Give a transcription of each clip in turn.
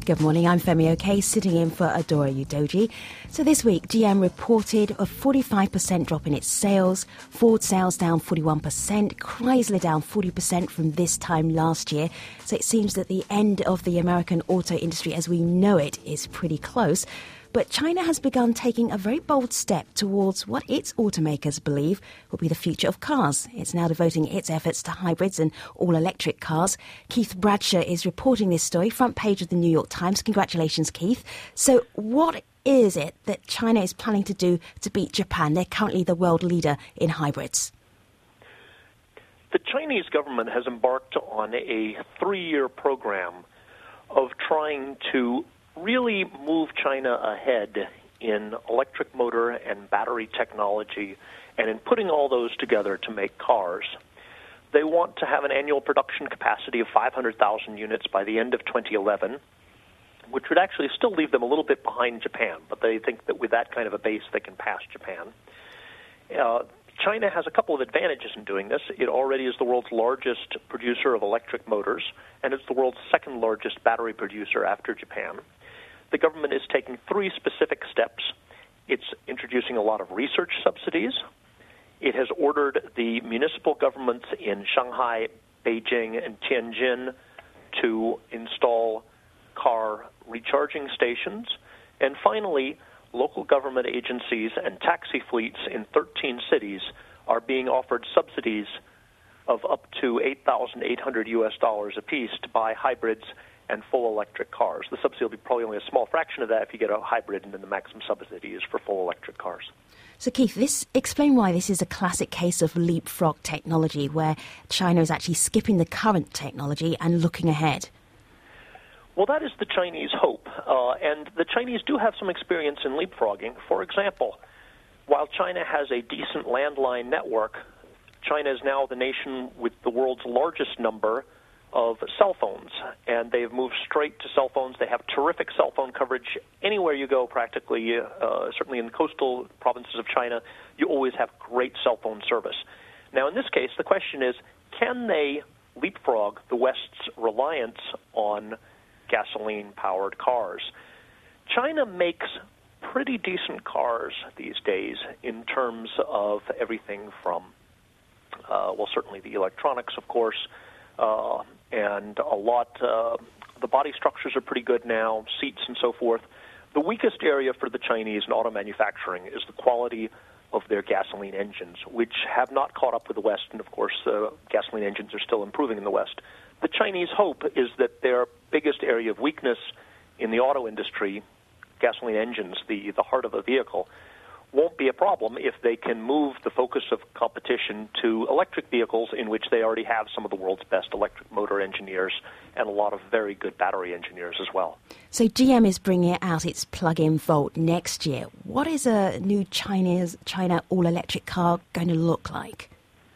Good morning, I'm Femi Oke, sitting in for Adora Udoji. So this week, GM reported a 45% drop in its sales, Ford sales down 41%, Chrysler down 40% from this time last year. So it seems that the end of the American auto industry as we know it is pretty close. But China has begun taking a very bold step towards what its automakers believe will be the future of cars. It's now devoting its efforts to hybrids and all-electric cars. Keith Bradshaw is reporting this story, front page of the New York Times. Congratulations, Keith. So what is it that China is planning to do to beat Japan? They're currently the world leader in hybrids. The Chinese government has embarked on a 3-year program of trying to really move China ahead in electric motor and battery technology and in putting all those together to make cars. They want to have an annual production capacity of 500,000 units by the end of 2011, which would actually still leave them a little bit behind Japan, but they think that with that kind of a base they can pass Japan. China has a couple of advantages in doing this. It already is the world's largest producer of electric motors, and it's the world's second largest battery producer after Japan. The government is taking 3 specific steps. It's introducing a lot of research subsidies. It has ordered the municipal governments in Shanghai, Beijing, and Tianjin to install car recharging stations. And finally, local government agencies and taxi fleets in 13 cities are being offered subsidies of up to $8,800 apiece to buy hybrids and full electric cars. The subsidy will be probably only a small fraction of that if you get a hybrid, and then the maximum subsidy is for full electric cars. So, Keith, explain why this is a classic case of leapfrog technology, where China is actually skipping the current technology and looking ahead. Well, that is the Chinese hope, and the Chinese do have some experience in leapfrogging. For example, while China has a decent landline network, China is now the nation with the world's largest number of cell phones, and they've moved straight to cell phones. They have terrific cell phone coverage anywhere you go, practically, certainly in the coastal provinces of China, you always have great cell phone service. Now, in this case, the question is, can they leapfrog the West's reliance on gasoline-powered cars? China makes pretty decent cars these days in terms of everything from, certainly the electronics, of course, and a lot, the body structures are pretty good now, seats and so forth. The weakest area for the Chinese in auto manufacturing is the quality of their gasoline engines, which have not caught up with the West, and of course gasoline engines are still improving in the West. The Chinese hope is that their biggest area of weakness in the auto industry, gasoline engines, the heart of a vehicle, won't be a problem if they can move the focus of competition to electric vehicles, in which they already have some of the world's best electric motor engineers and a lot of very good battery engineers as well. So GM is bringing out its plug-in Volt next year. What is a new China all-electric car going to look like?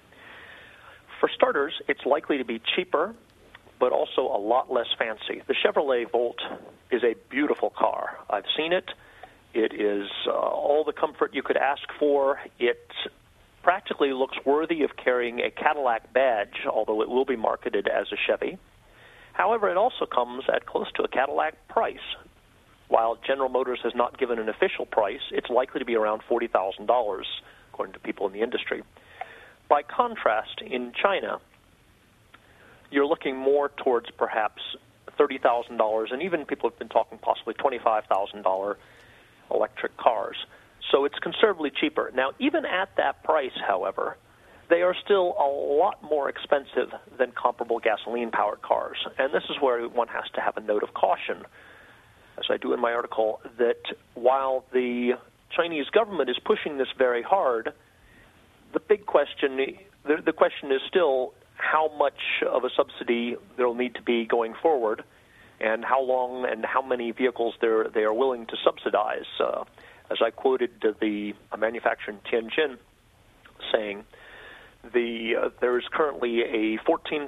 For starters, it's likely to be cheaper, but also a lot less fancy. The Chevrolet Volt is a beautiful car. I've seen it. It is all the comfort you could ask for. It practically looks worthy of carrying a Cadillac badge, although it will be marketed as a Chevy. However, it also comes at close to a Cadillac price. While General Motors has not given an official price, it's likely to be around $40,000, according to people in the industry. By contrast, in China, you're looking more towards perhaps $30,000, and even people have been talking possibly $25,000 electric cars. So it's considerably cheaper. Now, even at that price, however, they are still a lot more expensive than comparable gasoline-powered cars. And this is where one has to have a note of caution, as I do in my article, that while the Chinese government is pushing this very hard, the question is still how much of a subsidy there will need to be going forward, and how long and how many vehicles they are willing to subsidize. As I quoted a manufacturer in Tianjin saying, there is currently a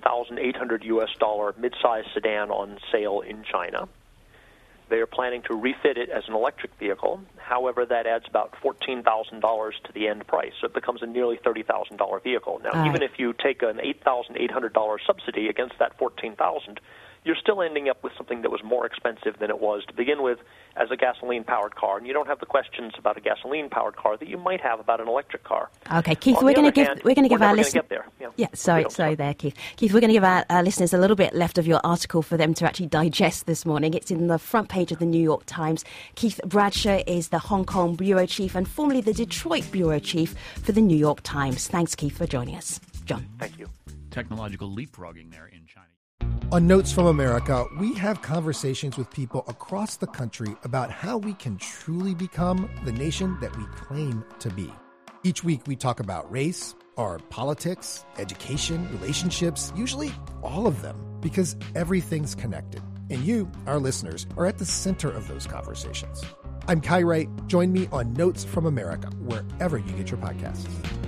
$14,800 mid-size sedan on sale in China. They are planning to refit it as an electric vehicle. However, that adds about $14,000 to the end price. So it becomes a nearly $30,000 vehicle. Now, even if you take an $8,800 subsidy against that $14,000, you're still ending up with something that was more expensive than it was to begin with as a gasoline-powered car, and you don't have the questions about a gasoline-powered car that you might have about an electric car. Okay, Keith, we're going to give our listeners. Sorry, Keith. Keith, we're going to give our listeners a little bit left of your article for them to actually digest this morning. It's in the front page of the New York Times. Keith Bradsher is the Hong Kong bureau chief and formerly the Detroit bureau chief for the New York Times. Thanks, Keith, for joining us. John. Thank you. Technological leapfrogging there in China. On Notes from America, we have conversations with people across the country about how we can truly become the nation that we claim to be. Each week we talk about race, or politics, education, relationships, usually all of them, because everything's connected. And you, our listeners, are at the center of those conversations. I'm Kai Wright. Join me on Notes from America, wherever you get your podcasts.